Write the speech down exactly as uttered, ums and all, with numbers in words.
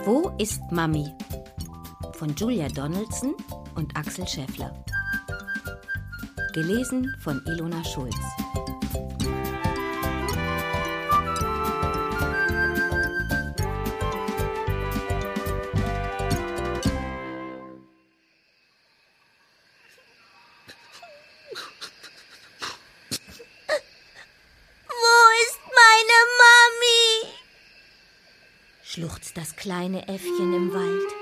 Wo ist Mami? Von Julia Donaldson und Axel Schäffler. Gelesen von Ilona Schulz. Schluchzt das kleine Äffchen im Wald.